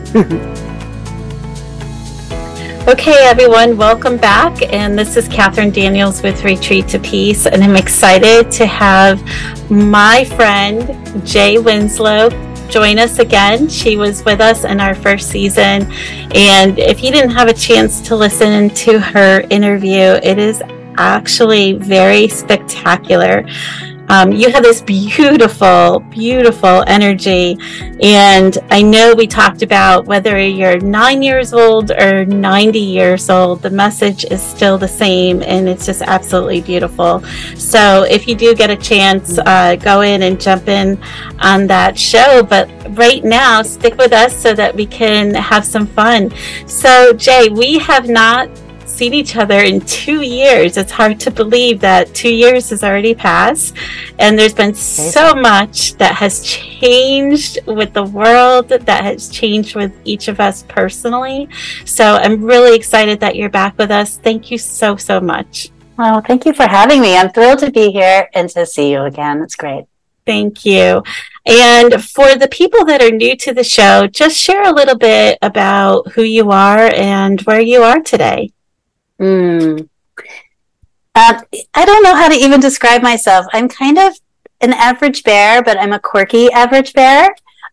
Okay, everyone, welcome back. And this is Catherine Daniels with Retreat to Peace. And I'm excited to have my friend, Jay Winslow, join us again. She was with us in our first season. And if you didn't have a chance to listen to her interview, it is actually very spectacular. You have this beautiful, beautiful energy. And I know we talked about whether you're 9 years old or 90 years old, the message is still the same, and it's just absolutely beautiful. So if you do get a chance, go in and jump in on that show. But right now, stick with us so that we can have some fun. So Jay, we have not seen each other in 2 years. It's hard to believe that 2 years has already passed, and there's been so much that has changed with the world, that has changed with each of us personally. So I'm really excited that you're back with us. Thank you so much. Well, thank you for having me. I'm thrilled to be here and to see you again. It's great. Thank you. And for the people that are new to the show, just share a little bit about who you are and where you are today. I don't know how to even describe myself. I'm kind of an average bear, but I'm a quirky average bear.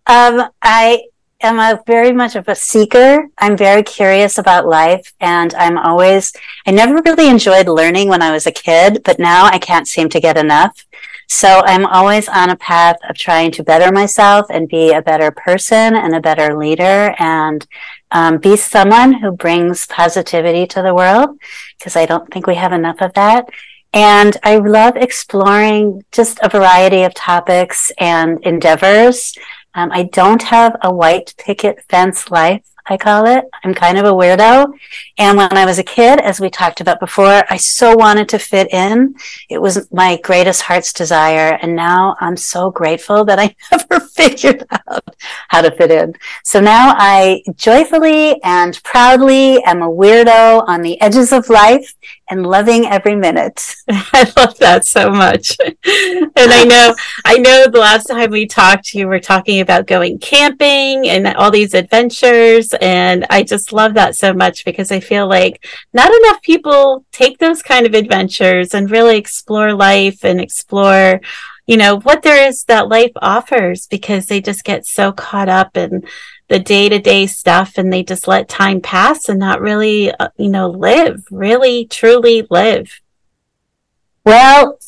I am very much of a seeker. I'm very curious about life, and I never really enjoyed learning when I was a kid, but now I can't seem to get enough. So I'm always on a path of trying to better myself and be a better person and a better leader, and be someone who brings positivity to the world, because I don't think we have enough of that. And I love exploring just a variety of topics and endeavors. I don't have a white picket fence life, I call it. I'm kind of a weirdo. And when I was a kid, as we talked about before, I so wanted to fit in. It was my greatest heart's desire. And now I'm so grateful that I never figured out how to fit in. So now I joyfully and proudly am a weirdo on the edges of life and loving every minute. I love that so much. And I know the last time we talked, you were talking about going camping and all these adventures. And I just love that so much, because I feel like not enough people take those kind of adventures and really explore life and explore, what there is that life offers, because they just get so caught up in the day-to-day stuff, and they just let time pass and not really, really, truly live. Well,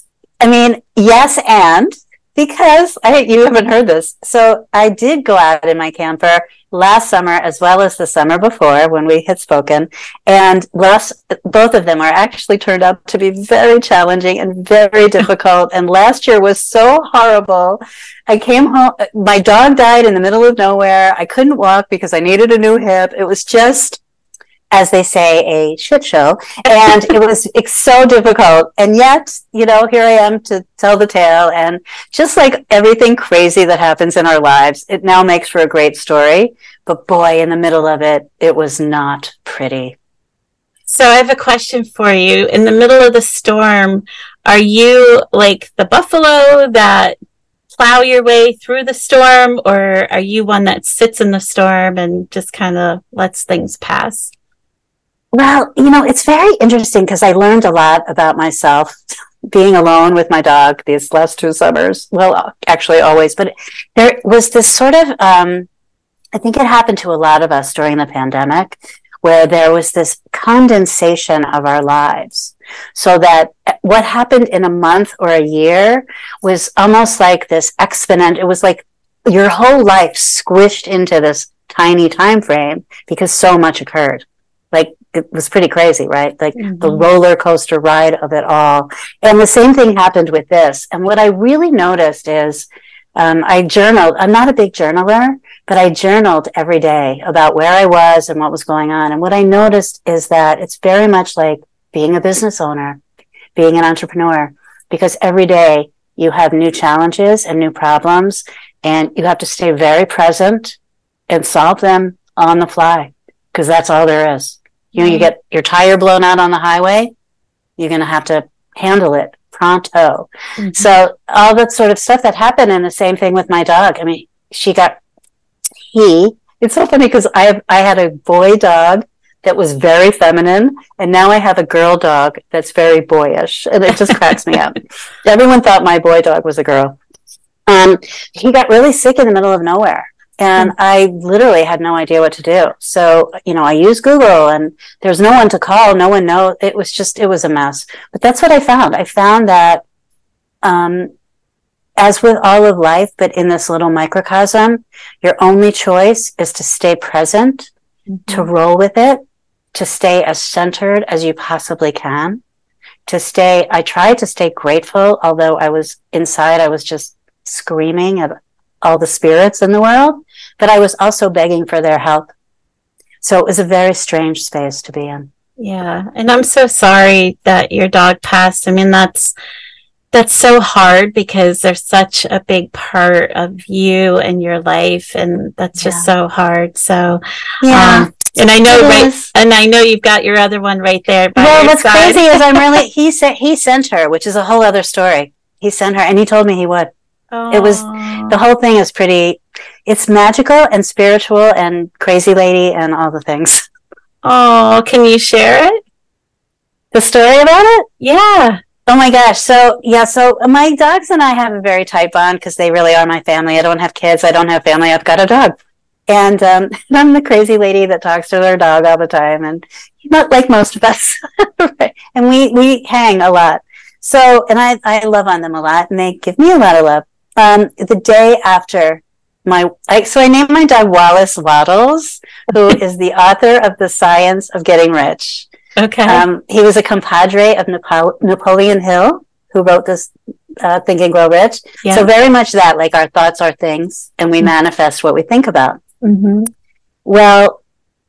yes, and because you haven't heard this. So I did go out in my camper last summer as well as the summer before when we had spoken. And both of them are actually turned out to be very challenging and very difficult. And last year was so horrible. I came home, my dog died in the middle of nowhere. I couldn't walk because I needed a new hip. It was just, as they say, a shit show. And it's so difficult. And yet, here I am to tell the tale. And just like everything crazy that happens in our lives, it now makes for a great story. But boy, in the middle of it, it was not pretty. So I have a question for you. In the middle of the storm, are you like the buffalo that plow your way through the storm, or are you one that sits in the storm and just kind of lets things pass? Well, it's very interesting, because I learned a lot about myself being alone with my dog these last 2 summers. Well, actually always, but there was this sort of, I think it happened to a lot of us during the pandemic, where there was this condensation of our lives. So that what happened in a month or a year was almost like this exponent. It was like your whole life squished into this tiny time frame, because so much occurred. Like, it was pretty crazy, right? Like the roller coaster ride of it all. And the same thing happened with this. And what I really noticed is, I journaled. I'm not a big journaler, but I journaled every day about where I was and what was going on. And what I noticed is that it's very much like being a business owner, being an entrepreneur, because every day you have new challenges and new problems, and you have to stay very present and solve them on the fly, because that's all there is. You get your tire blown out on the highway, you're going to have to handle it pronto. Mm-hmm. So all that sort of stuff that happened, and the same thing with my dog. He It's so funny because I had a boy dog that was very feminine, and now I have a girl dog that's very boyish, and it just cracks me up. Everyone thought my boy dog was a girl. He got really sick in the middle of nowhere, and I literally had no idea what to do. So, I used Google, and there's no one to call, no one knows. It was a mess. But that's what I found. I found that, as with all of life, but in this little microcosm, your only choice is to stay present, to roll with it, to stay as centered as you possibly can, I tried to stay grateful, although I was just screaming at all the spirits in the world, but I was also begging for their help. So it was a very strange space to be in. Yeah. And I'm so sorry that your dog passed. I mean, that's so hard because they're such a big part of you and your life, and that's just so hard. So, and I know you've got your other one right there. Well, what's crazy is he sent her, which is a whole other story. He sent her, and he told me he would. Oh. It was, the whole thing is it's magical and spiritual and crazy lady and all the things. Oh, can you share it? The story about it? Yeah. Oh my gosh. So my dogs and I have a very tight bond because they really are my family. I don't have kids. I don't have family. I've got a dog. And I'm the crazy lady that talks to their dog all the time. And not like most of us. And we hang a lot. So, and I love on them a lot, and they give me a lot of love. The day after I named my dog Wallace Waddles, who is the author of The Science of Getting Rich. Okay. He was a compadre of Napoleon Hill, who wrote this Think and Grow Rich. Yeah. So very much that, like, our thoughts are things, and we manifest what we think about. Mm-hmm. Well,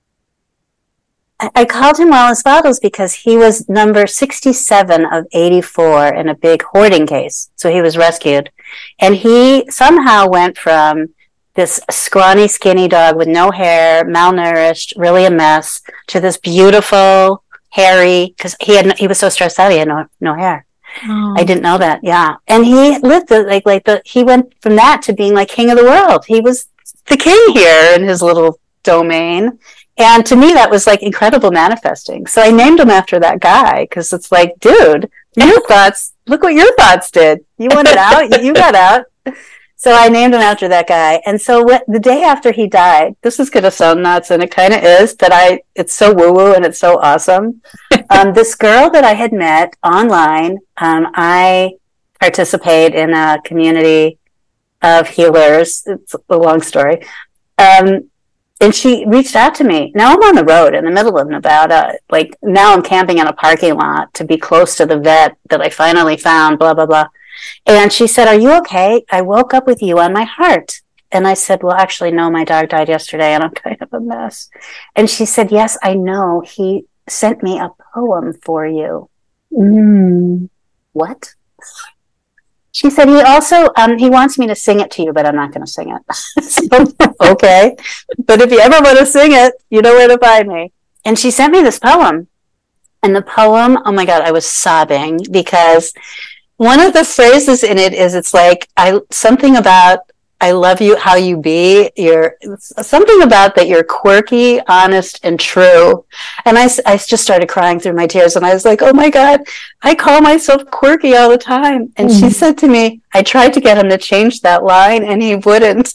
I called him Wallace Waddles because he was number 67 of 84 in a big hoarding case. So he was rescued. And he somehow went from this scrawny, skinny dog with no hair, malnourished, really a mess, to this beautiful, hairy, because he was so stressed out, he had no hair. Oh. I didn't know that, yeah. And he lived he went from that to being like king of the world. He was the king here in his little domain. And to me, that was like incredible manifesting. So I named him after that guy because it's like, dude, look what your thoughts did. You wanted out, you got out. So I named him after that guy. And so the day after he died, this is going to sound nuts, and it kind of is, but it's so woo-woo and it's so awesome. This girl that I had met online, I participate in a community of healers. It's a long story. And she reached out to me. Now I'm on the road in the middle of Nevada. Like, now I'm camping in a parking lot to be close to the vet that I finally found, blah, blah, blah. And she said, "Are you okay? I woke up with you on my heart." And I said, "Well, actually, no, my dog died yesterday and I'm kind of a mess." And she said, "Yes, I know. He sent me a poem for you." What? She said, he also, he wants me to sing it to you, but I'm not going to sing it. So, okay. But if you ever want to sing it, you know where to find me. And she sent me this poem. And the poem, oh my God, I was sobbing because one of the phrases in it is, it's like, something about, I love you how you be. Something about that you're quirky, honest, and true. And I just started crying through my tears, and I was like, oh my God, I call myself quirky all the time. And she said to me, I tried to get him to change that line, and he wouldn't.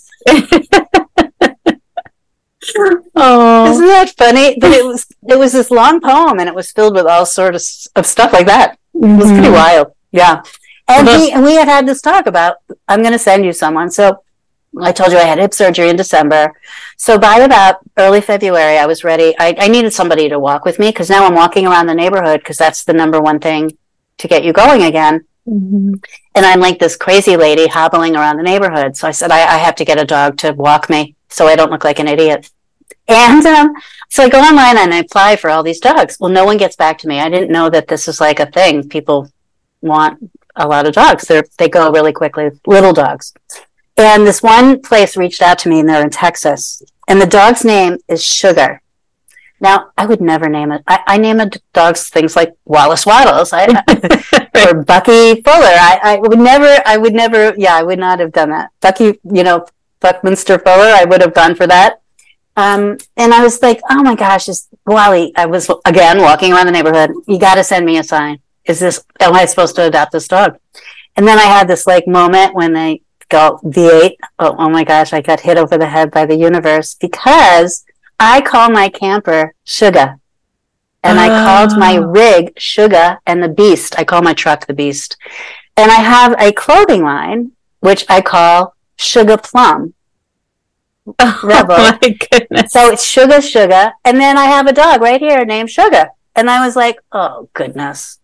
Oh, isn't that funny? But it was this long poem, and it was filled with all sorts of stuff like that. It was pretty wild. Yeah. And we had this talk about, I'm going to send you someone. So I told you I had hip surgery in December. So by about early February, I was ready. I needed somebody to walk with me because now I'm walking around the neighborhood because that's the number one thing to get you going again. Mm-hmm. And I'm like this crazy lady hobbling around the neighborhood. So I said, I have to get a dog to walk me so I don't look like an idiot. And so I go online and I apply for all these dogs. Well, no one gets back to me. I didn't know that this is like a thing. People want a lot of dogs. They go really quickly, little dogs. And this one place reached out to me, and they're in Texas. And the dog's name is Sugar. Now, I would never name it. I name a dog's things like Wallace Waddles or Bucky Fuller. I would not have done that. Bucky, Buckminster Fuller, I would have gone for that. And I was like, oh my gosh, Wally, I was again walking around the neighborhood. You got to send me a sign. Am I supposed to adopt this dog? And then I had this like moment when I go V8. Oh my gosh, I got hit over the head by the universe because I call my camper Sugar. And I called my rig Sugar and the Beast. I call my truck the Beast. And I have a clothing line, which I call Sugar Plum. Rebel. Oh my goodness. So it's Sugar. And then I have a dog right here named Sugar. And I was like, oh, goodness.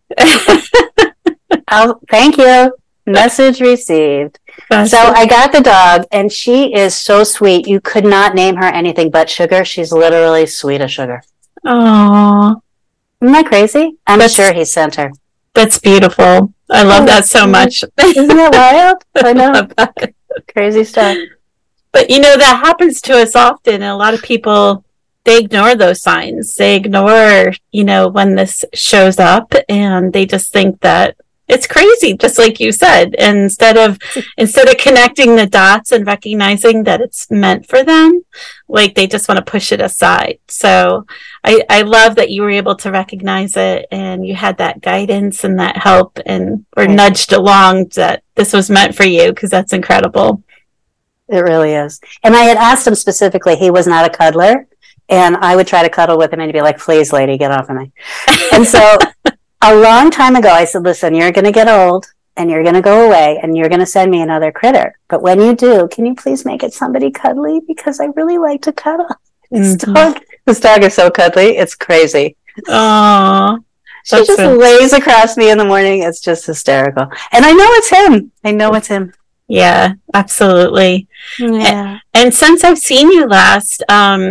Thank you. Message received. So I got the dog, and she is so sweet. You could not name her anything but Sugar. She's literally sweet as sugar. Oh. Isn't that crazy? I'm sure he sent her. That's beautiful. I love that so much. Isn't that wild? I know. Crazy stuff. But, that happens to us often. A lot of people, they ignore those signs. They ignore, when this shows up, and they just think that it's crazy, just like you said. And instead of connecting the dots and recognizing that it's meant for them, like they just want to push it aside. So I love that you were able to recognize it, and you had that guidance and that help, and were nudged along that this was meant for you, because that's incredible. It really is. And I had asked him specifically, he was not a cuddler, and I would try to cuddle with him and he'd be like, please, lady, get off of me. And so a long time ago, I said, listen, you're going to get old and you're going to go away and you're going to send me another critter. But when you do, can you please make it somebody cuddly? Because I really like to cuddle. Mm-hmm. This dog is so cuddly. It's crazy. Oh, she just lays across me in the morning. It's just hysterical. And I know it's him. Yeah, absolutely. Yeah. And since I've seen you last,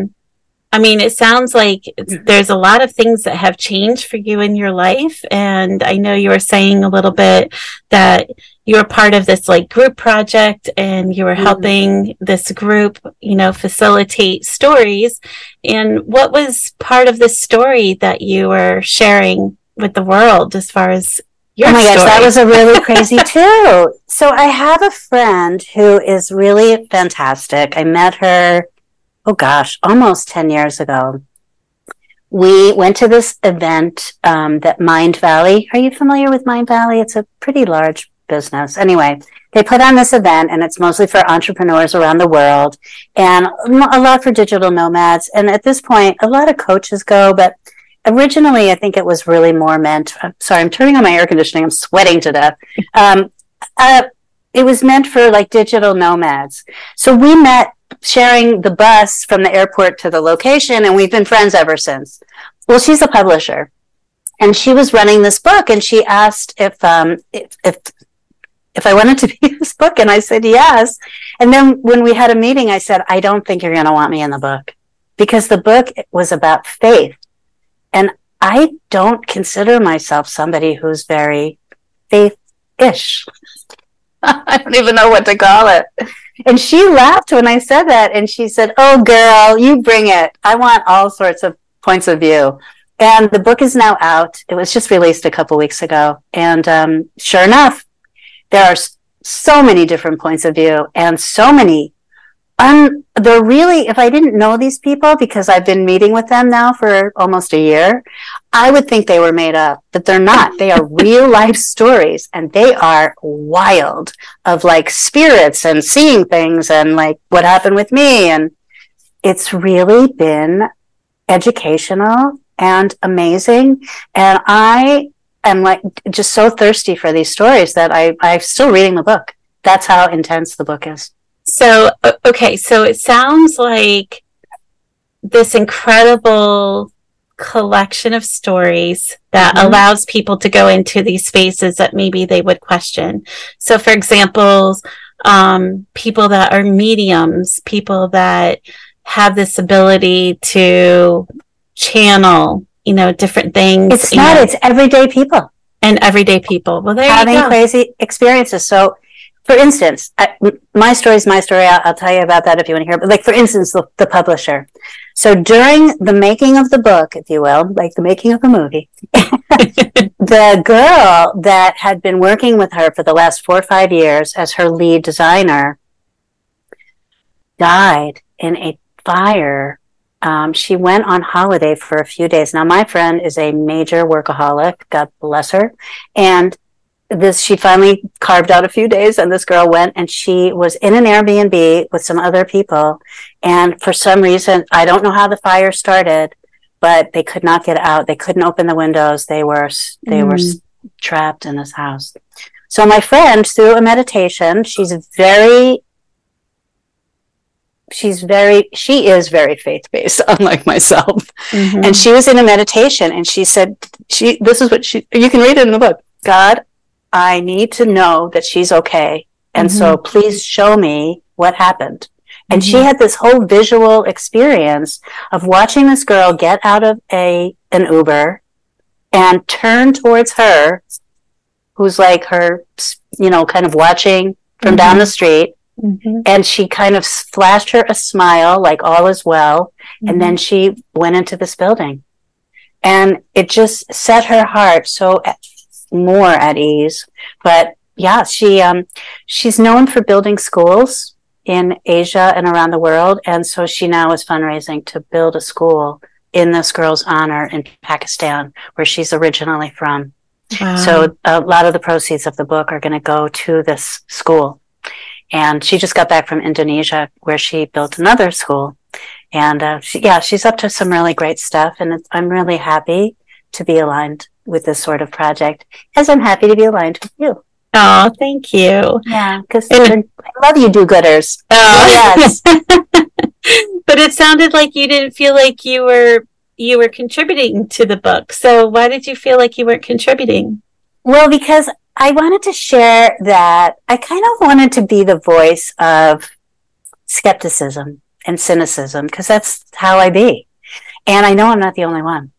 it sounds like there's a lot of things that have changed for you in your life. And I know you were saying a little bit that you were part of this like group project, and you were helping this group, facilitate stories. And what was part of this story that you were sharing with the world as far as your story? Gosh, that was a really crazy too. So I have a friend who is really fantastic. I met her, almost 10 years ago. We went to this event that Mind Valley. Are you familiar with Mind Valley? It's a pretty large business. Anyway, they put on this event, and it's mostly for entrepreneurs around the world, and a lot for digital nomads. And at this point, a lot of coaches go, but originally, I think it was really more meant. Sorry, I'm turning on my air conditioning. I'm sweating to death. It was meant for like digital nomads. So we met sharing the bus from the airport to the location, and we've been friends ever since. Well, she's a publisher, and she was running this book, and she asked if I wanted to be in this book, and I said yes. And then when we had a meeting, I said, I don't think you're going to want me in the book, because the book was about faith. And I don't consider myself somebody who's very faith-ish. I don't even know what to call it. And she laughed when I said that. And she said, oh, girl, you bring it. I want all sorts of points of view. And the book is now out. It was just released a couple weeks ago. And sure enough, there are so many different points of view, and so many. They're really, if I didn't know these people, because I've been meeting with them now for almost a year, I would think they were made up, but they're not. They are real life stories, and they are wild, of like spirits and seeing things and like what happened with me. And it's really been educational and amazing. And I am like just so thirsty for these stories that I'm still reading the book. That's how intense the book is. So, okay, so it sounds like this incredible collection of stories that allows people to go into these spaces that maybe they would question. So, for example, people that are mediums, people that have this ability to channel, different things. It's everyday people. And everyday people. Well, there having you go. Crazy experiences. So, for instance, my story is my story. I'll tell you about that if you want to hear. But like, for instance, the publisher. So during the making of the book, if you will, like the making of the movie, the girl that had been working with her for the last 4 or 5 years as her lead designer died in a fire She went on holiday for a few days. Now, my friend is a major workaholic, God bless her. And she finally carved out a few days, and this girl went, and she was in an Airbnb with some other people. And for some reason, I don't know how the fire started, but they could not get out. They couldn't open the windows. They were trapped in this house. So my friend, through a meditation, she is very faith-based, unlike myself. Mm-hmm. And she was in a meditation, and she said, this is what you can read it in the book. God, I need to know that she's okay. And so please show me what happened. And she had this whole visual experience of watching this girl get out of an Uber and turn towards her, who's like her, kind of watching from down the street. Mm-hmm. And she kind of flashed her a smile, like all is well. Mm-hmm. And then she went into this building. And it just set her heart so more at ease. But yeah, she's known for building schools in Asia and around the world. And so she now is fundraising to build a school in this girl's honor in Pakistan, where she's originally from. Wow. So a lot of the proceeds of the book are going to go to this school. And she just got back from Indonesia, where she built another school. And she's up to some really great stuff. And I'm really happy to be aligned with this sort of project, as I'm happy to be aligned with you. Oh, thank you. Yeah, because I love you do-gooders. Oh, yes. But it sounded like you didn't feel like you were contributing to the book. So why did you feel like you weren't contributing? Well, because I wanted to share that I kind of wanted to be the voice of skepticism and cynicism, because that's how I be. And I know I'm not the only one.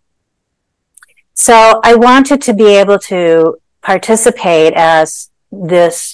So I wanted to be able to participate as this,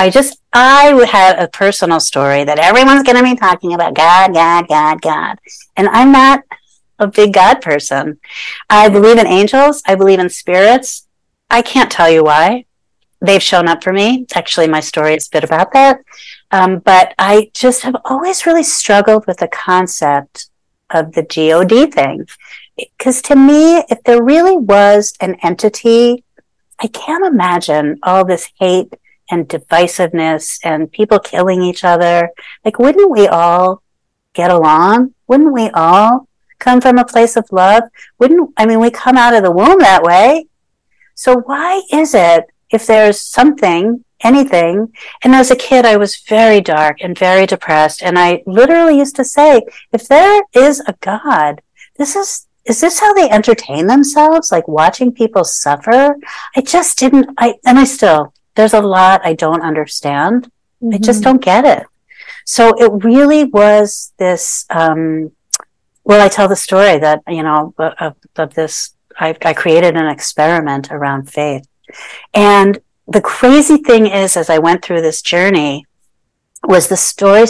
I have a personal story that everyone's going to be talking about, God. And I'm not a big God person. I believe in angels. I believe in spirits. I can't tell you why. They've shown up for me. Actually, my story is a bit about that. But I just have always really struggled with the concept of the God thing. Because to me, if there really was an entity, I can't imagine all this hate and divisiveness and people killing each other. Like, wouldn't we all get along? Wouldn't we all come from a place of love? We come out of the womb that way. So why is it, if there's something, anything, and as a kid, I was very dark and very depressed. And I literally used to say, if there is a God, is this how they entertain themselves? Like watching people suffer? There's a lot I don't understand. Mm-hmm. I just don't get it. So it really was this, I tell the story that, of this, I created an experiment around faith. And the crazy thing is, as I went through this journey, was the story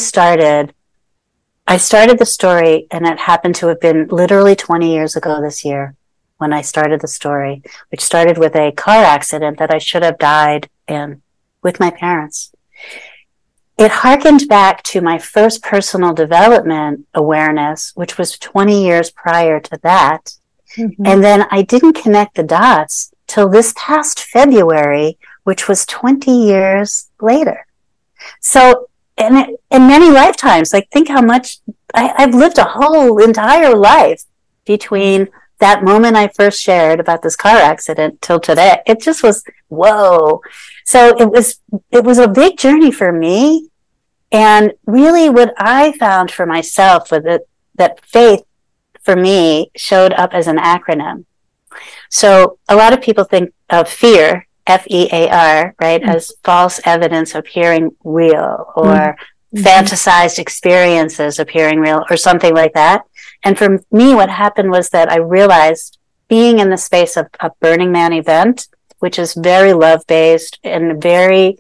I started the story, and it happened to have been literally 20 years ago this year when I started the story, which started with a car accident that I should have died in with my parents. It harkened back to my first personal development awareness, which was 20 years prior to that. Mm-hmm. And then I didn't connect the dots till this past February, which was 20 years later. So in many lifetimes, like think how much I've lived a whole entire life between that moment I first shared about this car accident till today. It just was, whoa. So it was a big journey for me. And really what I found for myself was that faith for me showed up as an acronym. So a lot of people think of fear, FEAR, right, mm-hmm. as false evidence appearing real, or mm-hmm. fantasized experiences appearing real, or something like that. And for me, what happened was that I realized, being in the space of a Burning Man event, which is very love-based and very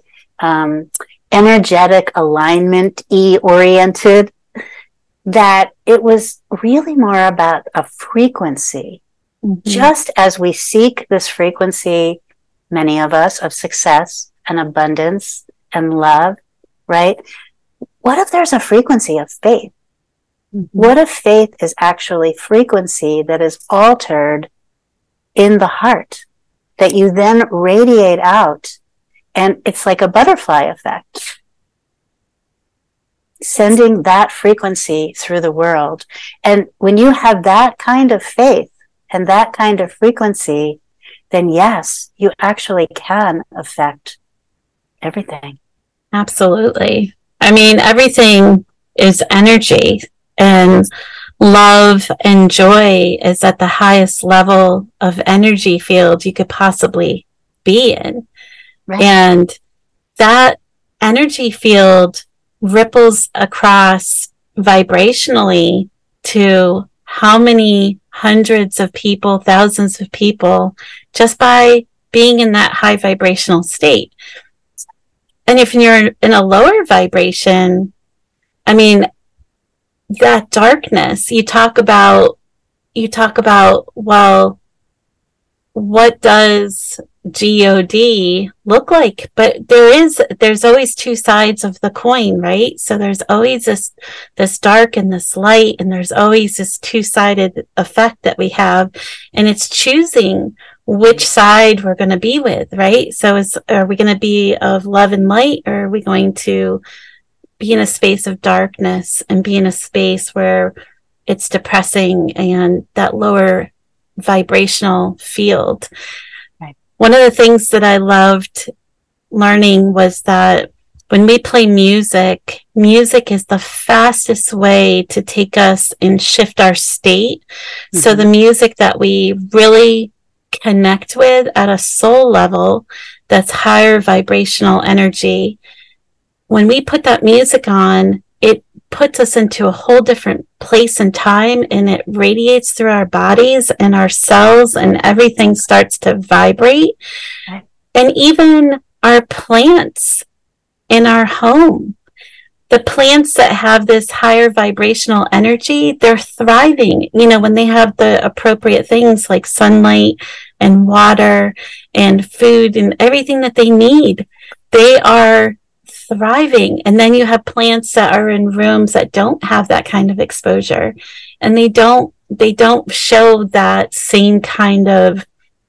energetic, alignment-y oriented, that it was really more about a frequency. Mm-hmm. Just as we seek this frequency, many of us, of success and abundance and love, right? What if there's a frequency of faith? What if faith is actually frequency that is altered in the heart, that you then radiate out, and it's like a butterfly effect, sending that frequency through the world. And when you have that kind of faith and that kind of frequency, then yes, you actually can affect everything. Absolutely. I mean, everything is energy, and love and joy is at the highest level of energy field you could possibly be in. Right. And that energy field ripples across vibrationally to how many hundreds of people, thousands of people, just by being in that high vibrational state. And if you're in a lower vibration, I mean, that darkness, you talk about, well, what does God look like? But there's always two sides of the coin, right? So there's always this dark and this light, and there's always this two-sided effect that we have, and it's choosing which side we're going to be with, right? So are we going to be of love and light, or are we going to be in a space of darkness and be in a space where it's depressing and that lower vibrational field? Right. One of the things that I loved learning was that when we play music is the fastest way to take us and shift our state. Mm-hmm. So the music that we really connect with at a soul level, that's higher vibrational energy, when we put that music on, it puts us into a whole different place and time, and it radiates through our bodies and our cells, and everything starts to vibrate. Right. And even our plants in our home, the plants that have this higher vibrational energy, they're thriving. You know, when they have the appropriate things like sunlight and water and food and everything that they need, they are thriving. And then you have plants that are in rooms that don't have that kind of exposure, and they don't show that same kind of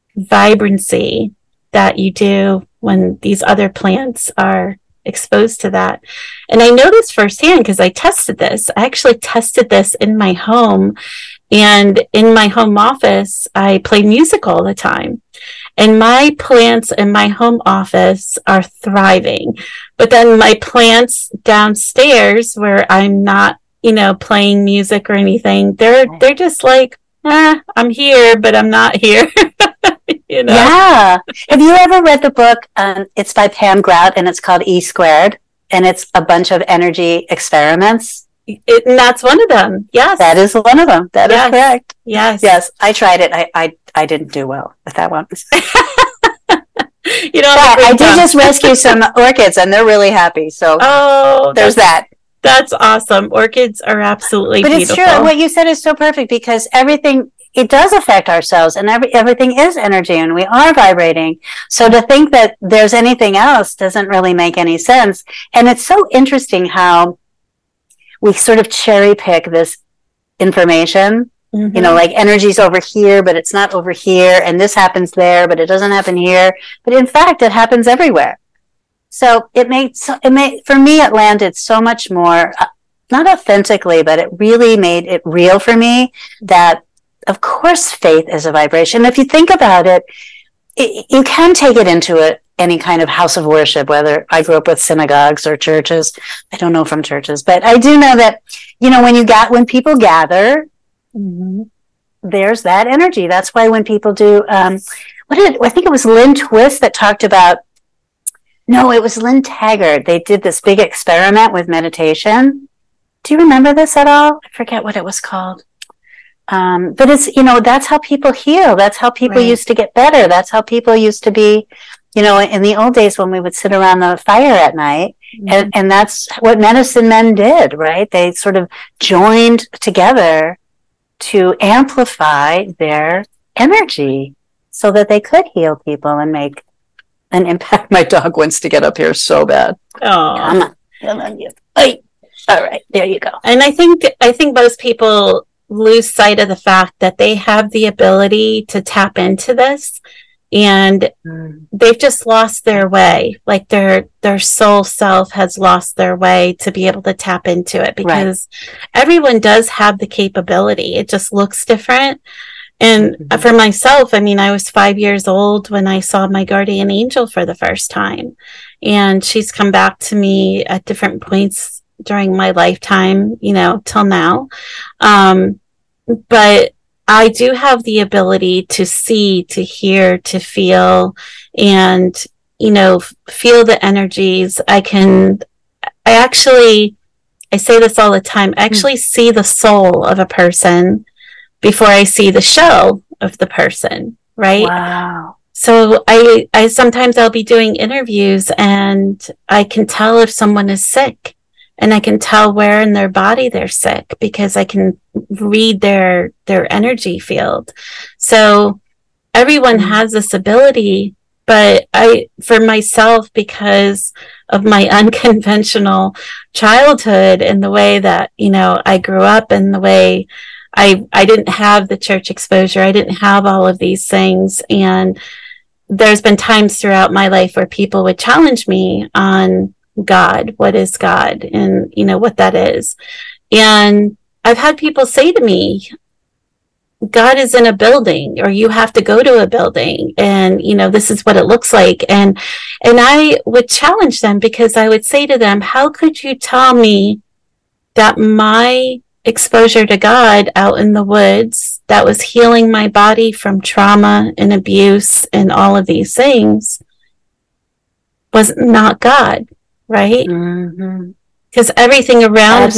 vibrancy that you do when these other plants are exposed to that. And I know this firsthand because I tested this. I actually tested this in my home, and in my home office, I play music all the time. And my plants in my home office are thriving. But then my plants downstairs, where I'm not, playing music or anything, they're just like, I'm here, but I'm not here. Yeah. Have you ever read the book? It's by Pam Grout, and it's called E Squared, and it's a bunch of energy experiments. And that's one of them. Yes. That is one of them. That is correct. Yes. Yes. I tried it. I didn't do well with that one. I did just rescue some orchids, and they're really happy. So there's that. That's awesome. Orchids are absolutely beautiful. But it's true. What you said is so perfect, because everything, it does affect ourselves, and everything is energy, and we are vibrating. So to think that there's anything else doesn't really make any sense. And it's so interesting how we sort of cherry pick this information. Mm-hmm. Like energy's over here, but it's not over here, and this happens there, but it doesn't happen here. But in fact, it happens everywhere. So for me, it landed so much more, not authentically, but it really made it real for me that, of course, faith is a vibration. If you think about it, you can take it into any kind of house of worship, whether I grew up with synagogues or churches. I don't know from churches, but I do know that, when people gather, mm-hmm, there's that energy. That's why when people do, I think it was Lynn Twist that talked about, no, it was Lynn Taggart. They did this big experiment with meditation. Do you remember this at all? I forget what it was called. But it's, that's how people heal. That's how people used to get better. That's how people used to be, in the old days when we would sit around the fire at night. Mm-hmm. And that's what medicine men did, right? They sort of joined together to amplify their energy so that they could heal people and make an impact. My dog wants to get up here so bad. Oh, Come on, you. Hey. All right, there you go. And I think most people lose sight of the fact that they have the ability to tap into this, and they've just lost their way. Like their soul self has lost their way to be able to tap into it, because everyone does have the capability. It just looks different. And for myself, I mean, I was 5 years old when I saw my guardian angel for the first time, and she's come back to me at different points during my lifetime, you know, till now. But I do have the ability to see, to hear, to feel, and, you know, feel the energies. I say this all the time, I actually see the soul of a person before I see the shell of the person, right? Wow. So I sometimes I'll be doing interviews and I can tell if someone is sick, and I can tell where in their body they're sick because I can read their energy field. So everyone has this ability, but for myself, because of my unconventional childhood and the way that, you know, I grew up, and the way I didn't have the church exposure, I didn't have all of these things. And there's been times throughout my life where people would challenge me on God, what is God, and, you know, what that is. And I've had people say to me, God is in a building, or you have to go to a building, and, you know, this is what it looks like. And I would challenge them, because I would say to them, how could you tell me that my exposure to God out in the woods, that was healing my body from trauma and abuse and all of these things, was not God, right? Because everything around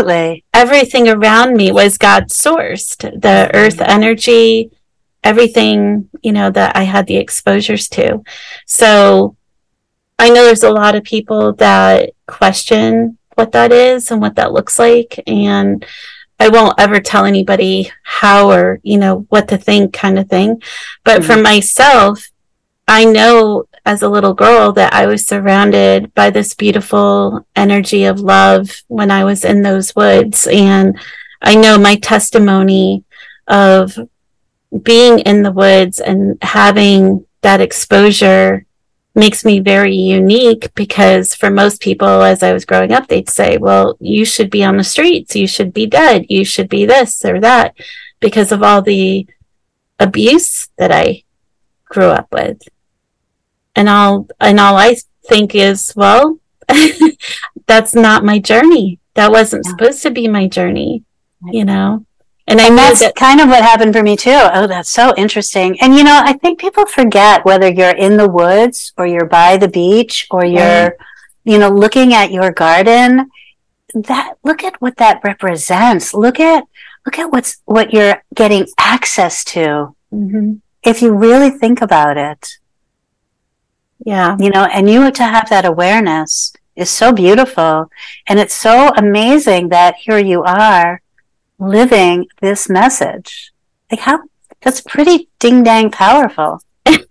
me was God sourced, the earth energy, everything, you know, that I had the exposures to. So I know there's a lot of people that question what that is and what that looks like, and I won't ever tell anybody how, or, you know, what to think, kind of thing. But for myself, I know as a little girl that I was surrounded by this beautiful energy of love when I was in those woods. And I know my testimony of being in the woods and having that exposure makes me very unique, because for most people, as I was growing up, they'd say, well, you should be on the streets, you should be dead, you should be this or that, because of all the abuse that I grew up with. And all I think is, well, that's not my journey. That wasn't supposed to be my journey, you know? And that's kind of what happened for me too. Oh, that's so interesting. And, you know, I think people forget, whether you're in the woods or you're by the beach or you're, you know, looking at your garden, look at what that represents. Look at what you're getting access to. If you really think about it. Yeah. You know, and you to have that awareness is so beautiful. And it's so amazing that here you are living this message. Like, that's pretty ding dang powerful.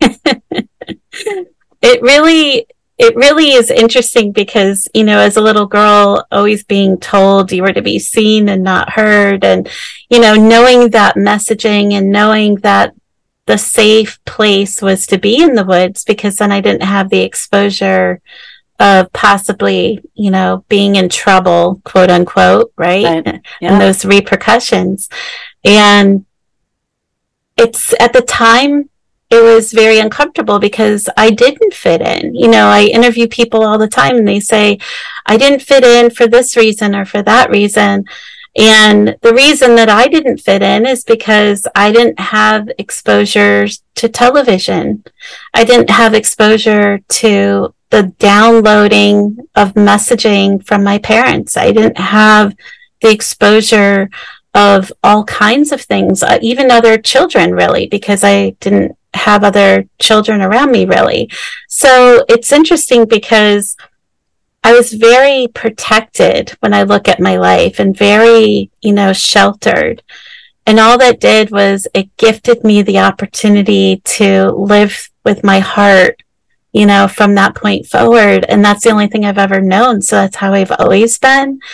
It really is interesting, because, you know, as a little girl, always being told you were to be seen and not heard, and, you know, knowing that messaging and knowing that the safe place was to be in the woods, because then I didn't have the exposure of possibly, you know, being in trouble, quote unquote, right? Yeah. And those repercussions. And it's, at the time, it was very uncomfortable because I didn't fit in. You know, I interview people all the time and they say, I didn't fit in for this reason or for that reason. And the reason that I didn't fit in is because I didn't have exposure to television. I didn't have exposure to the downloading of messaging from my parents. I didn't have the exposure of all kinds of things, even other children, really, because I didn't have other children around me, really. So it's interesting because I was very protected when I look at my life, and very, you know, sheltered. And all that did was it gifted me the opportunity to live with my heart, you know, from that point forward. And that's the only thing I've ever known. So that's how I've always been.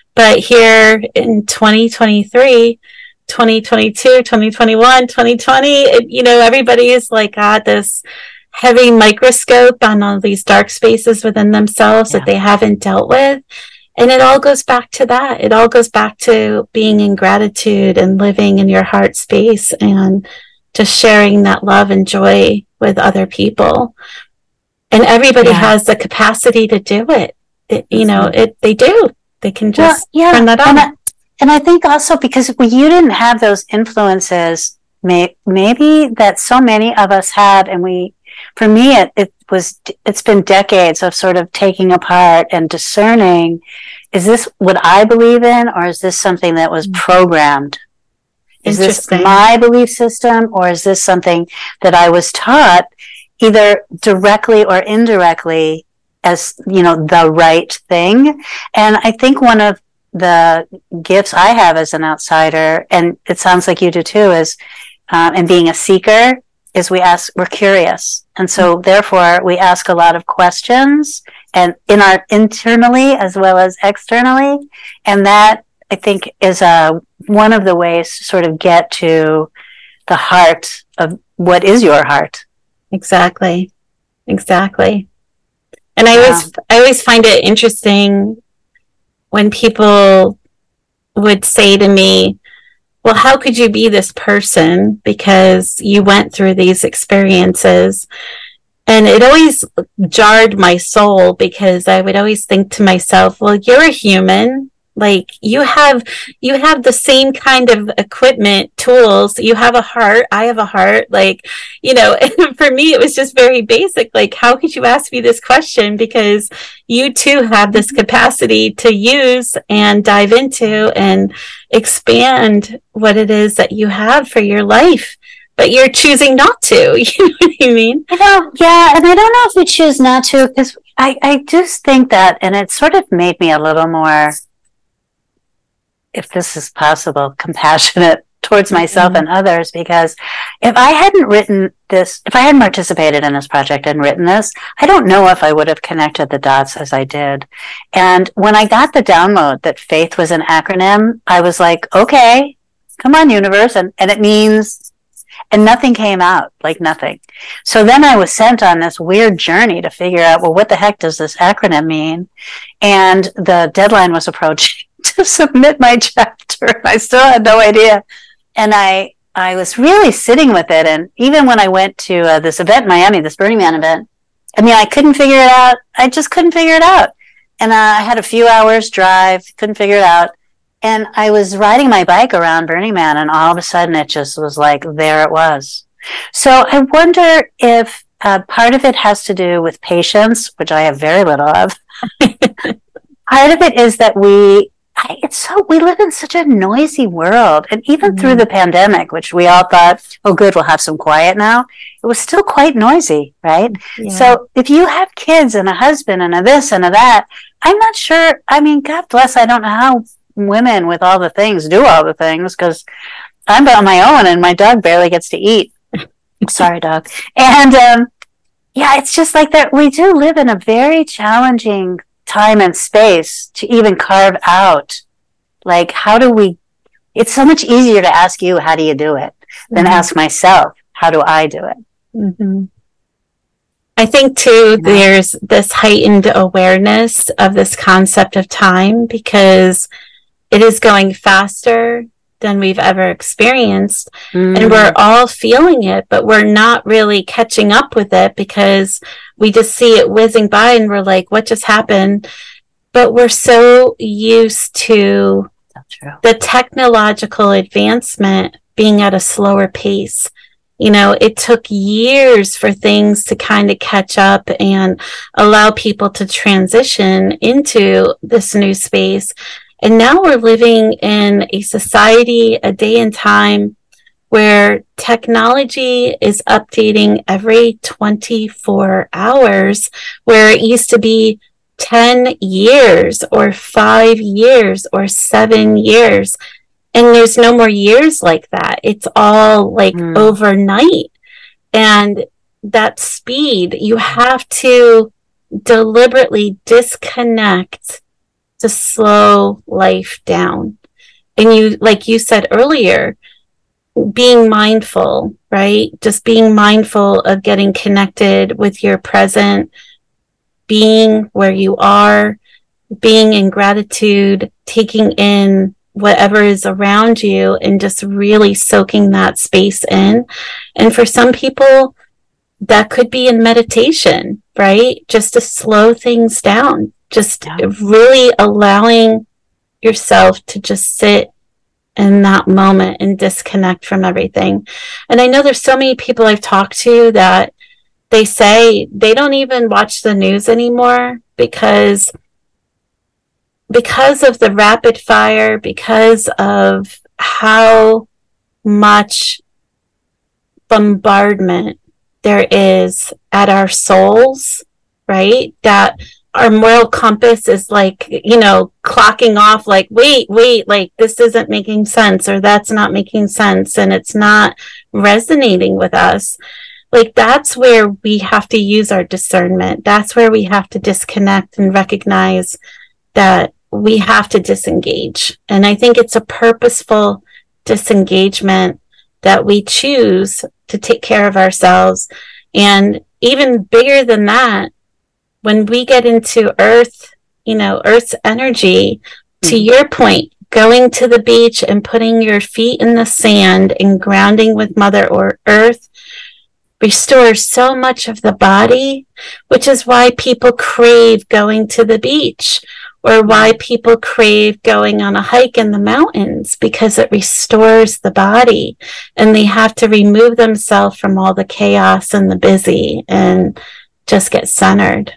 But here in 2023, 2022, 2021, 2020, everybody is like got this heavy microscope on all these dark spaces within themselves that they haven't dealt with. And it all goes back to that. It all goes back to being in gratitude and living in your heart space and just sharing that love and joy with other people. And everybody has the capacity to do it. They do. They can just turn that on. And I think also because you didn't have those influences, maybe that so many of us had, and for me, it's been decades of sort of taking apart and discerning, is this what I believe in, or is this something that was programmed? Is this my belief system, or is this something that I was taught either directly or indirectly as, the right thing? And I think one of the gifts I have as an outsider, and it sounds like you do too, is, and being a seeker, is we're curious. And so therefore we ask a lot of questions, and internally as well as externally. And that, I think, is one of the ways to sort of get to the heart of what is your heart. Exactly. And I always find it interesting when people would say to me, well, how could you be this person? Because you went through these experiences. And it always jarred my soul, because I would always think to myself, well, you're a human. Like you have the same kind of equipment, tools. You have a heart. I have a heart. Like, and for me, it was just very basic. Like, how could you ask me this question? Because you too have this capacity to use and dive into and expand what it is that you have for your life. But you're choosing not to. You know what I mean? Yeah. And I don't know if we choose not to, because I just think that, and it sort of made me a little more, if this is possible, compassionate towards myself and others, because if I hadn't participated in this project and written this, I don't know if I would have connected the dots as I did. And when I got the download that faith was an acronym, I was like, okay, come on, universe. And it means, and nothing came out, like nothing. So then I was sent on this weird journey to figure out, well, what the heck does this acronym mean? And the deadline was approaching to submit my chapter. I still had no idea. And I was really sitting with it. And even when I went to this event in Miami, this Burning Man event, I couldn't figure it out. I just couldn't figure it out. And I had a few hours drive, couldn't figure it out. And I was riding my bike around Burning Man, and all of a sudden it just was like, there it was. So I wonder if part of it has to do with patience, which I have very little of. Part of it is that we live in such a noisy world. And even through the pandemic, which we all thought, oh, good, we'll have some quiet now. It was still quite noisy, right? Yeah. So if you have kids and a husband and a this and a that, I'm not sure. God bless, I don't know how women with all the things do all the things, because I'm on my own and my dog barely gets to eat. Sorry, dog. And it's just like that. We do live in a very challenging time and space to even carve out, like, it's so much easier to ask you, how do you do it, than ask myself, how do I do it? Mm-hmm. I think too, there's this heightened awareness of this concept of time, because it is going faster than we've ever experienced. And we're all feeling it, but we're not really catching up with it, because we just see it whizzing by and we're like, what just happened? But we're so used to the technological advancement being at a slower pace. It took years for things to kind of catch up and allow people to transition into this new space. And now we're living in a society, a day and time, where technology is updating every 24 hours, where it used to be 10 years or 5 years or 7 years. And there's no more years like that. It's all like overnight. And that speed, you have to deliberately disconnect to slow life down. And you, like you said earlier, being mindful, right? Just being mindful of getting connected with your present, being where you are, being in gratitude, taking in whatever is around you and just really soaking that space in. And for some people, that could be in meditation, right? Just to slow things down, just really allowing yourself to just sit in that moment and disconnect from everything. And I know there's so many people I've talked to that they say they don't even watch the news anymore because of the rapid fire, because of how much bombardment there is at our souls, right? That our moral compass is like, clocking off like, wait, like this isn't making sense, or that's not making sense, and it's not resonating with us. Like, that's where we have to use our discernment. That's where we have to disconnect and recognize that we have to disengage. And I think it's a purposeful disengagement that we choose to take care of ourselves. And even bigger than that, when we get into Earth, Earth's energy, to your point, going to the beach and putting your feet in the sand and grounding with Mother or Earth restores so much of the body, which is why people crave going to the beach, or why people crave going on a hike in the mountains, because it restores the body and they have to remove themselves from all the chaos and the busy and just get centered.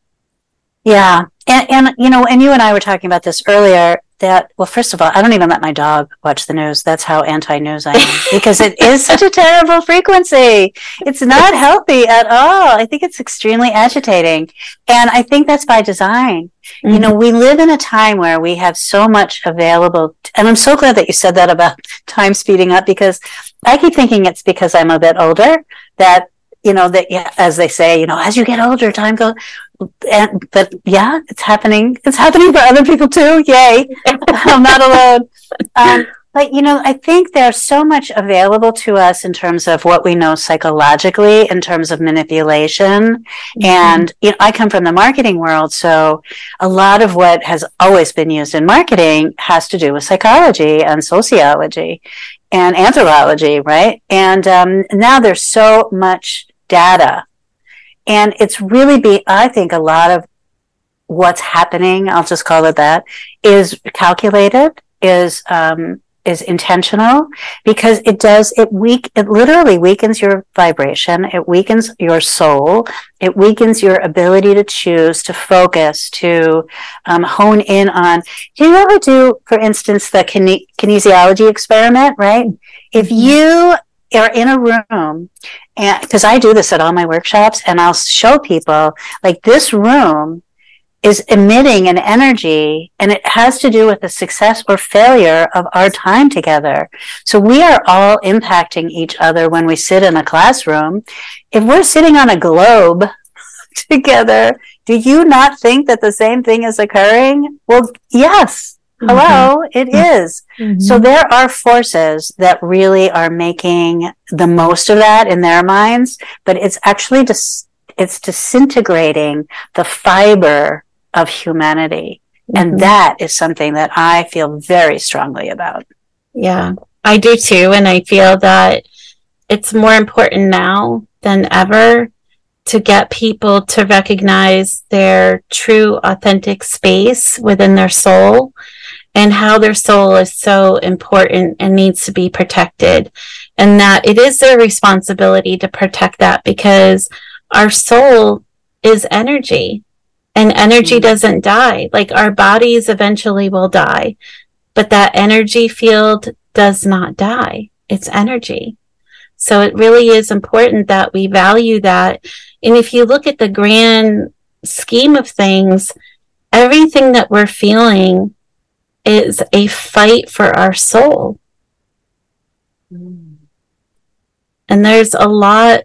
Yeah. And you and I were talking about this earlier, that, well, first of all, I don't even let my dog watch the news. That's how anti-news I am, because it is such a terrible frequency. It's not healthy at all. I think it's extremely agitating. And I think that's by design. Mm-hmm. We live in a time where we have so much available. And I'm so glad that you said that about time speeding up, because I keep thinking it's because I'm a bit older that, as they say, as you get older, time goes. But yeah, it's happening. It's happening for other people too. Yay. I'm not alone. But, I think there's so much available to us in terms of what we know psychologically, in terms of manipulation. Mm-hmm. And, I come from the marketing world. So a lot of what has always been used in marketing has to do with psychology and sociology and anthropology, right? And now there's so much data. And it's really I think a lot of what's happening, I'll just call it that, is calculated, is intentional, because it literally weakens your vibration, it weakens your soul, it weakens your ability to choose, to focus, to hone in on. Do you ever do, for instance, the kinesiology experiment, right? If you are in a room, and because I do this at all my workshops, and I'll show people, like, this room is emitting an energy, and it has to do with the success or failure of our time together. So we are all impacting each other when we sit in a classroom. If we're sitting on a globe together, do you not think that the same thing is occurring? Well, yes. Hello, it is. Mm-hmm. So there are forces that really are making the most of that in their minds, but it's actually it's disintegrating the fiber of humanity. Mm-hmm. And that is something that I feel very strongly about. Yeah, I do too. And I feel that it's more important now than ever to get people to recognize their true, authentic space within their soul, and how their soul is so important and needs to be protected. And that it is their responsibility to protect that, because our soul is energy, and energy doesn't die. Like, our bodies eventually will die, but that energy field does not die. It's energy. So it really is important that we value that. And if you look at the grand scheme of things, everything that we're feeling is a fight for our soul. And there's a lot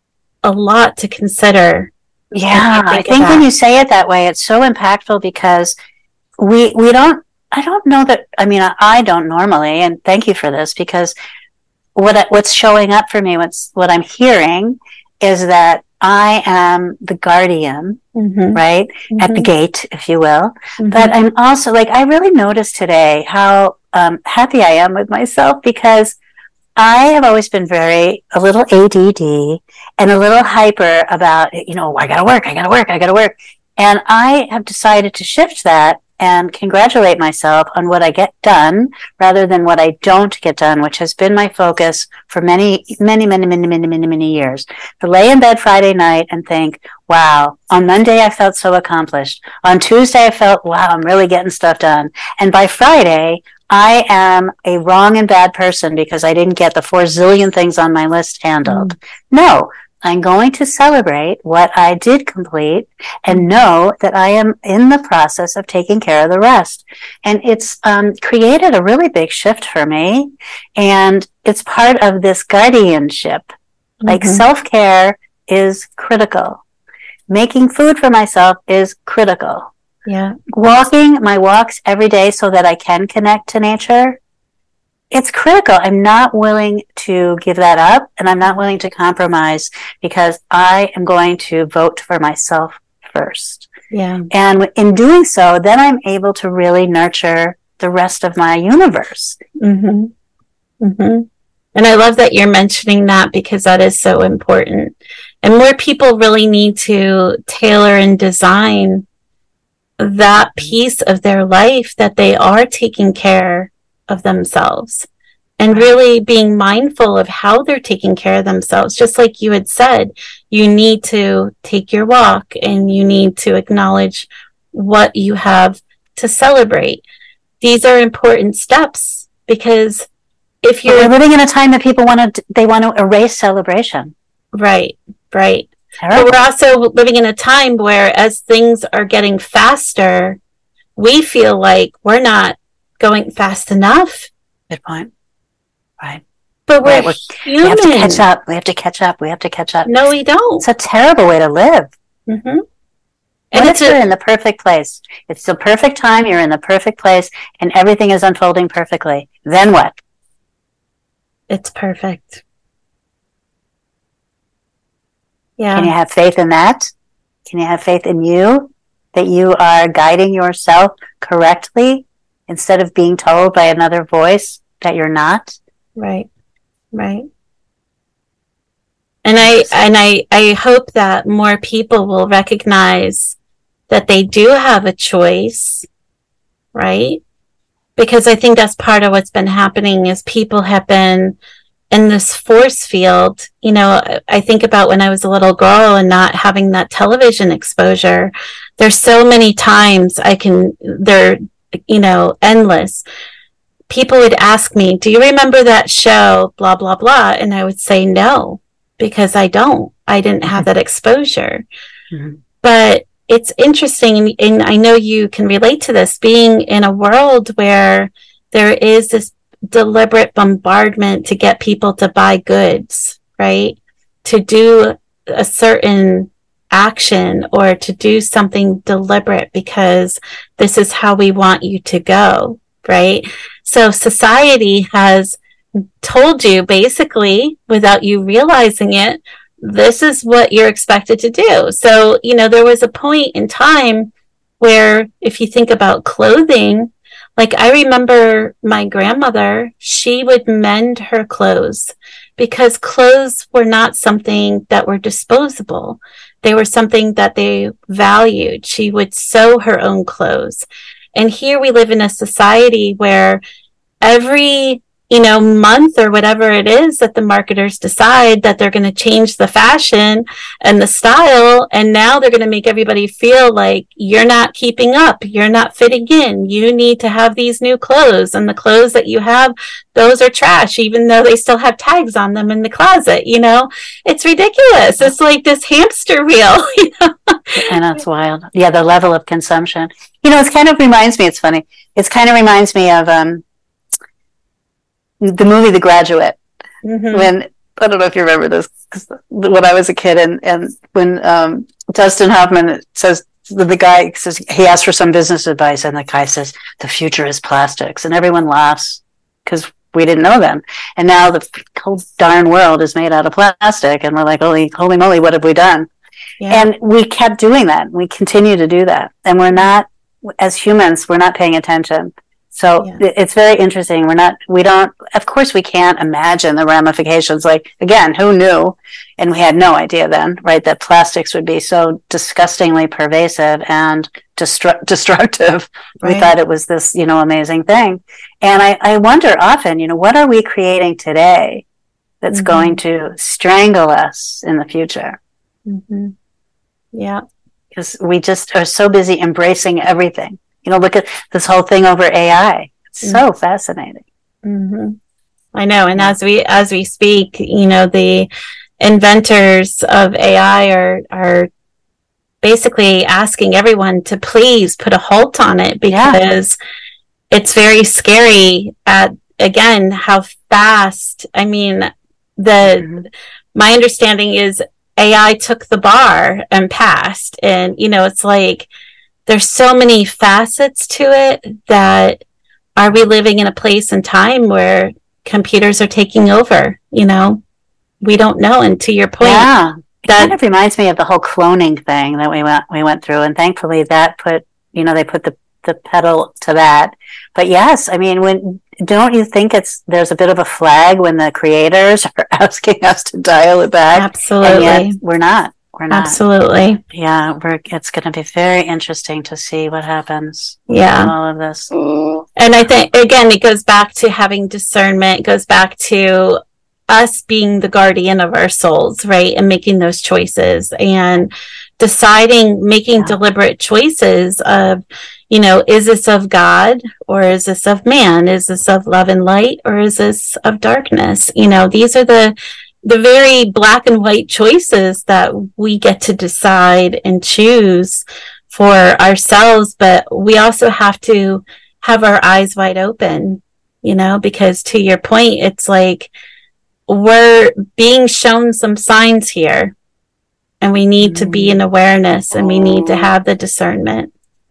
to consider. Yeah, I think when you say it that way, it's so impactful, because we don't, I don't know that, I mean, I don't normally, and thank you for this, because what's showing up for me, what I'm hearing is that I am the guardian, right? At the gate, if you will. But I'm also like, I really noticed today how happy I am with myself, because I have always been a little ADD and a little hyper about, I gotta work. And I have decided to shift that and congratulate myself on what I get done rather than what I don't get done, which has been my focus for many, many, many, many, many, many, many years. To lay in bed Friday night and think, wow, on Monday I felt so accomplished. On Tuesday I felt, wow, I'm really getting stuff done. And by Friday, I am a wrong and bad person because I didn't get the 4 zillion things on my list handled. No, I'm going to celebrate what I did complete and know that I am in the process of taking care of the rest. And it's created a really big shift for me. And it's part of this guardianship. Like self-care is critical. Making food for myself is critical. Yeah. Walking my walks every day so that I can connect to nature, it's critical. I'm not willing to give that up, and I'm not willing to compromise, because I am going to vote for myself first. Yeah. And in doing so, then I'm able to really nurture the rest of my universe. And I love that you're mentioning that, because that is so important. And more people really need to tailor and design that piece of their life that they are taking care of themselves and really being mindful of how they're taking care of themselves. Just like you had said, you need to take your walk and you need to acknowledge what you have to celebrate. These are important steps, because if you're living in a time that people want to erase celebration. Right. But we're also living in a time where, as things are getting faster, we feel like we're not going fast enough. Good point. Right. But we're human. We have to catch up. No, we don't. It's a terrible way to live. And if you're in the perfect place, it's the perfect time, you're in the perfect place, and everything is unfolding perfectly. Then what? It's perfect. Yeah. Can you have faith in that? Can you have faith in you, that you are guiding yourself correctly instead of being told by another voice that you're not? Right. And I hope that more people will recognize that they do have a choice, right? Because I think that's part of what's been happening, is people have been in this force field. I think about when I was a little girl and not having that television exposure. There's so many times they're endless. People would ask me, do you remember that show, blah, blah, blah? And I would say no, because I didn't have that exposure. But it's interesting, and I know you can relate to this, being in a world where there is this deliberate bombardment to get people to buy goods, right? To do a certain action or to do something deliberate because this is how we want you to go, right? So society has told you, basically, without you realizing it, this is what you're expected to do. So, there was a point in time where, if you think about clothing, like I remember my grandmother, she would mend her clothes, because clothes were not something that were disposable. They were something that they valued. She would sew her own clothes. And here we live in a society where every month or whatever it is that the marketers decide that they're going to change the fashion and the style, and now they're going to make everybody feel like you're not keeping up, you're not fitting in, you need to have these new clothes, and the clothes that you have, those are trash, even though they still have tags on them in the closet. It's ridiculous. It's like this hamster wheel. And that's wild. Yeah, the level of consumption. It kind of reminds me, it's funny, it kind of reminds me of the movie The Graduate. When, I don't know if you remember this, when I was a kid, and when Dustin Hoffman says the guy says, he asked for some business advice, and the guy says, the future is plastics. And everyone laughs because we didn't know then. And now the whole darn world is made out of plastic. And we're like, holy moly, what have we done? Yeah. And we kept doing that. We continue to do that. And we're not, as humans, we're not paying attention. So it's very interesting. Of course we can't imagine the ramifications. Like, again, who knew? And we had no idea then, right, that plastics would be so disgustingly pervasive and destructive. Right. We thought it was this, amazing thing. And I wonder often, what are we creating today that's going to strangle us in the future? Mm-hmm. Yeah. Because we just are so busy embracing everything. Look at this whole thing over AI. It's so fascinating. Mm-hmm. I know. And as we speak, the inventors of AI are basically asking everyone to please put a halt on it, because it's very scary at, again, how fast. I mean, my understanding is AI took the bar and passed. And, it's like, there's so many facets to it that, are we living in a place and time where computers are taking over? We don't know. And to your point, that kind of reminds me of the whole cloning thing that we went through. And thankfully that they put the pedal to that. But yes, I mean, don't you think there's a bit of a flag when the creators are asking us to dial it back? Absolutely. And yet we're not. Absolutely. Yeah, it's going to be very interesting to see what happens in all of this. And I think, again, it goes back to having discernment. It goes back to us being the guardian of our souls, right? And making those choices and making deliberate choices of, is this of God or is this of man? Is this of love and light or is this of darkness? These are the very black and white choices that we get to decide and choose for ourselves. But we also have to have our eyes wide open, because to your point, it's like we're being shown some signs here and we need to be in awareness and we need to have the discernment.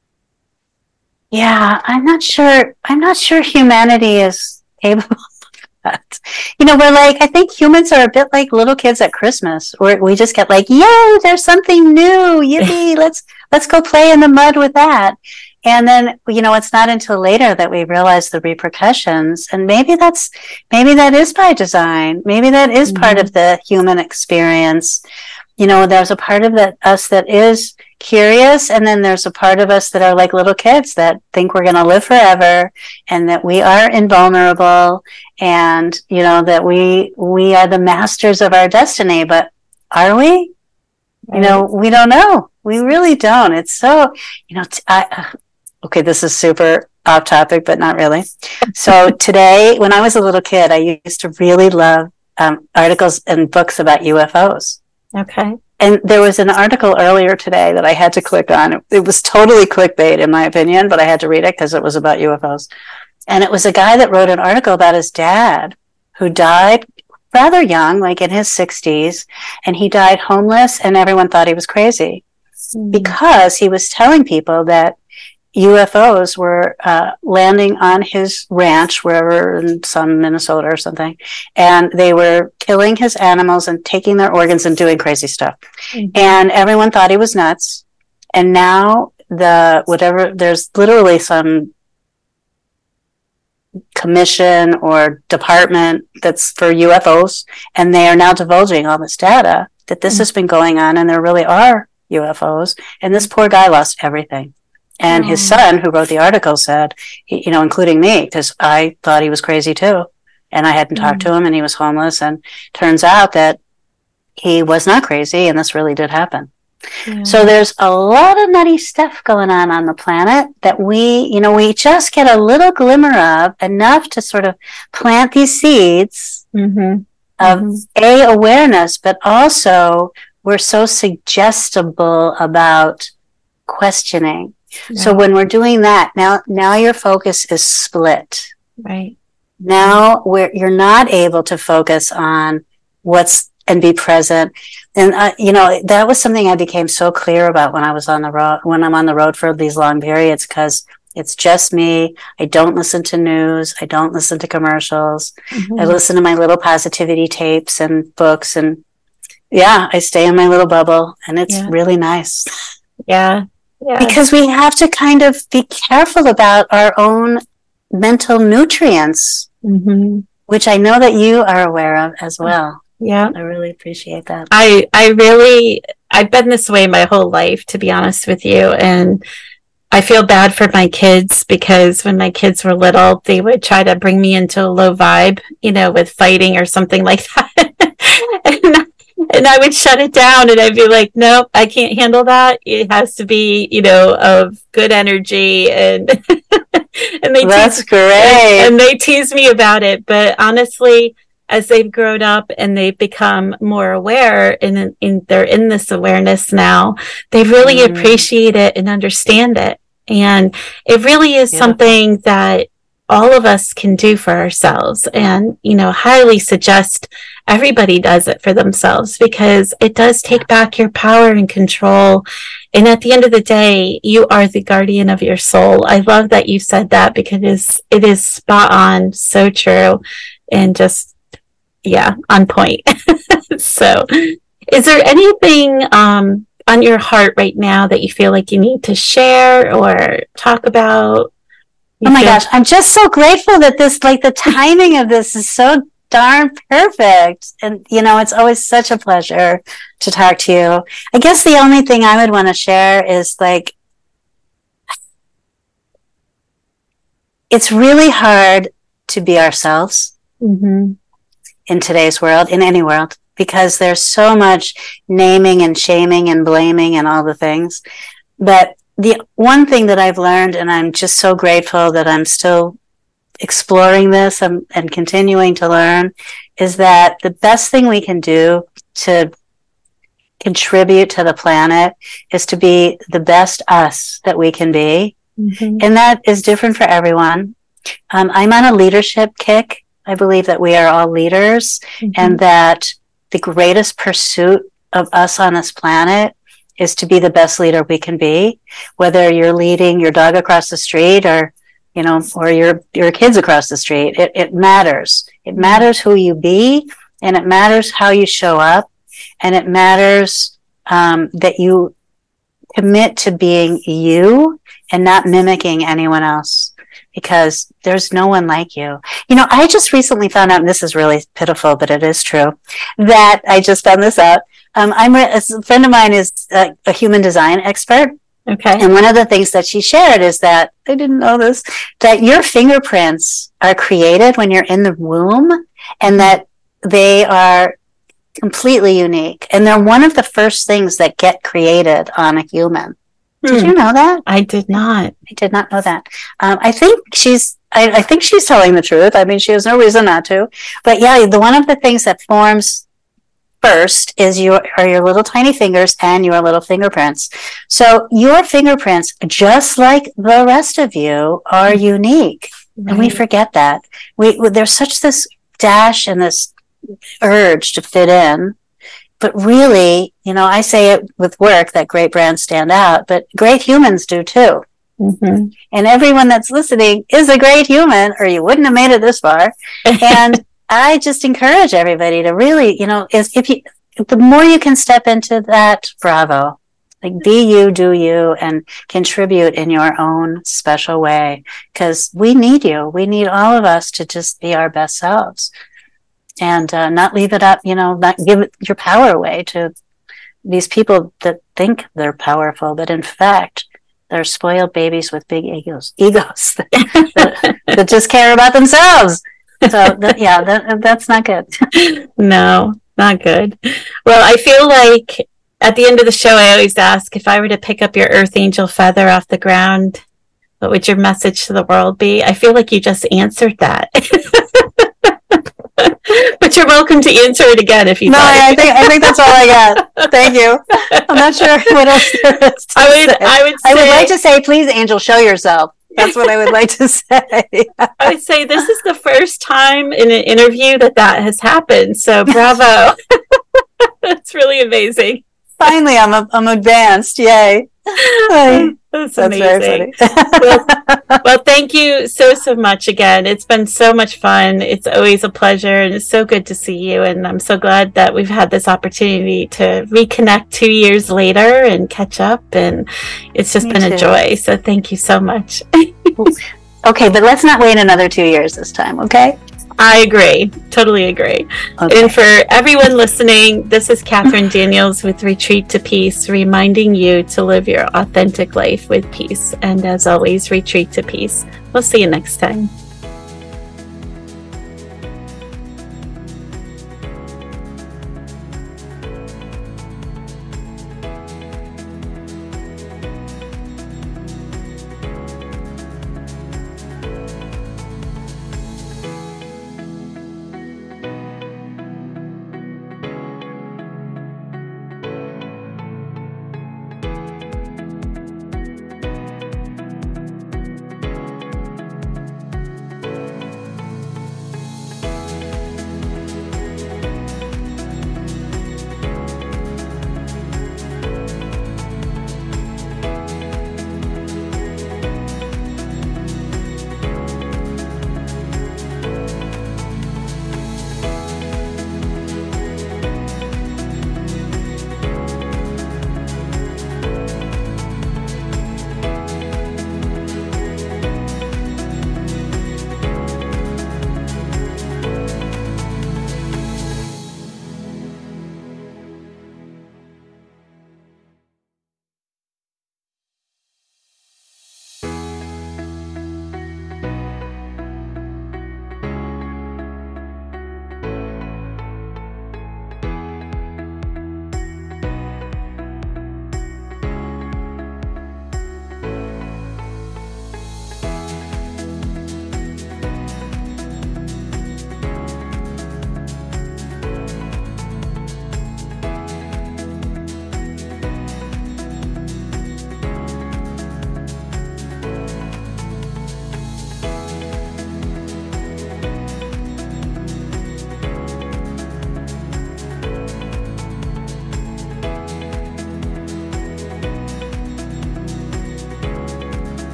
Yeah, I'm not sure humanity is capable. We're like, I think humans are a bit like little kids at Christmas, where we just get like, yay, there's something new, yippee, let's go play in the mud with that. And then, it's not until later that we realize the repercussions. And maybe that is by design. Maybe that is part of the human experience. There's a part of us that is curious, and then there's a part of us that are like little kids that think we're going to live forever and that we are invulnerable and, that we are the masters of our destiny. But are we? Right. We don't know. We really don't. It's so, okay, this is super off topic, but not really. So today, when I was a little kid, I used to really love articles and books about UFOs. Okay. And there was an article earlier today that I had to click on. It was totally clickbait, in my opinion, but I had to read it because it was about UFOs. And it was a guy that wrote an article about his dad, who died rather young, like in his 60s, and he died homeless, and everyone thought he was crazy because he was telling people that UFOs were landing on his ranch, wherever in some Minnesota or something, and they were killing his animals and taking their organs and doing crazy stuff. And everyone thought he was nuts. And now there's literally some commission or department that's for UFOs, and they are now divulging all this data that this has been going on, and there really are UFOs. And this poor guy lost everything. And his son, who wrote the article, said, including me, because I thought he was crazy too. And I hadn't talked to him, and he was homeless. And turns out that he was not crazy, and this really did happen. Yeah. So there's a lot of nutty stuff going on the planet that we just get a little glimmer of, enough to sort of plant these seeds of awareness, but also we're so suggestible about questioning. Right. So when we're doing that, now your focus is split. Right. Now you're not able to focus on what's and be present. And, that was something I became so clear about when I was on the road, when I'm on the road for these long periods, because it's just me. I don't listen to news. I don't listen to commercials. I listen to my little positivity tapes and books, and I stay in my little bubble, and it's really nice. Yeah. Because we have to kind of be careful about our own mental nutrients, which I know that you are aware of as well. Yeah. I really appreciate that. I've been this way my whole life, to be honest with you. And I feel bad for my kids, because when my kids were little, they would try to bring me into a low vibe, with fighting or something like that. And I would shut it down, and I'd be like, nope, I can't handle that. It has to be, of good energy. And and that's great. And they tease me about it. But honestly, as they've grown up and they've become more aware, and they're in this awareness now, they really appreciate it and understand it. And it really is something that all of us can do for ourselves. And, highly suggest everybody does it for themselves, because it does take back your power and control. And at the end of the day, you are the guardian of your soul. I love that you said that, because it is spot on, so true, and just, on point. So is there anything on your heart right now that you feel like you need to share or talk about? Oh my gosh, I'm just so grateful that the timing of this is so darn perfect. And, it's always such a pleasure to talk to you. I guess the only thing I would want to share is it's really hard to be ourselves in today's world, in any world, because there's so much naming and shaming and blaming and all the things. But the one thing that I've learned, and I'm just so grateful that I'm still exploring this and continuing to learn, is that the best thing we can do to contribute to the planet is to be the best us that we can be. And that is different for everyone. I'm on a leadership kick. I believe that we are all leaders, and that the greatest pursuit of us on this planet is to be the best leader we can be, whether you're leading your dog across the street or your kids across the street. It matters. It matters who you be, and it matters how you show up, and it matters that you commit to being you and not mimicking anyone else, because there's no one like you. I just recently found out, and this is really pitiful, but it is true, that I just found this out. A friend of mine is a human design expert. Okay. And one of the things that she shared is that, I didn't know this, that your fingerprints are created when you're in the womb, and that they are completely unique. And they're one of the first things that get created on a human. Did you know that? I did not. I did not know that. I think she's telling the truth. I mean, she has no reason not to. But the one of the things that forms first is your little tiny fingers and your little fingerprints. So your fingerprints, just like the rest of you, are unique. Right. And we forget that. There's such this dash and this urge to fit in. But really, I say it with work that great brands stand out, but great humans do too. And everyone that's listening is a great human, or you wouldn't have made it this far. And I just encourage everybody to really, the more you can step into that, bravo. Be you, do you, and contribute in your own special way. Because we need you. We need all of us to just be our best selves. And not leave it up, not give your power away to these people that think they're powerful, but in fact, they're spoiled babies with big egos that just care about themselves. So, that's not good. No, not good. Well, I feel like at the end of the show, I always ask, if I were to pick up your earth angel feather off the ground, what would your message to the world be? I feel like you just answered that. But you're welcome to answer it again if you No, like. I think that's all I got. Thank you. I'm not sure what else there is to say. I would like to say, please, Angel, show yourself. That's what I would like to say. I would say this is the first time in an interview that has happened. So bravo. It's really amazing. Finally, I'm advanced. Yay. That's amazing. Well, thank you so much again. It's been so much fun. It's always a pleasure, and it's so good to see you. And I'm so glad that we've had this opportunity to reconnect 2 years later and catch up. And it's just been a joy. So thank you so much. Okay, but let's not wait another 2 years this time, okay? I agree. Totally agree. Okay. And for everyone listening, this is Catherine Daniels with Retreat to Peace, reminding you to live your authentic life with peace. And as always, retreat to peace. We'll see you next time.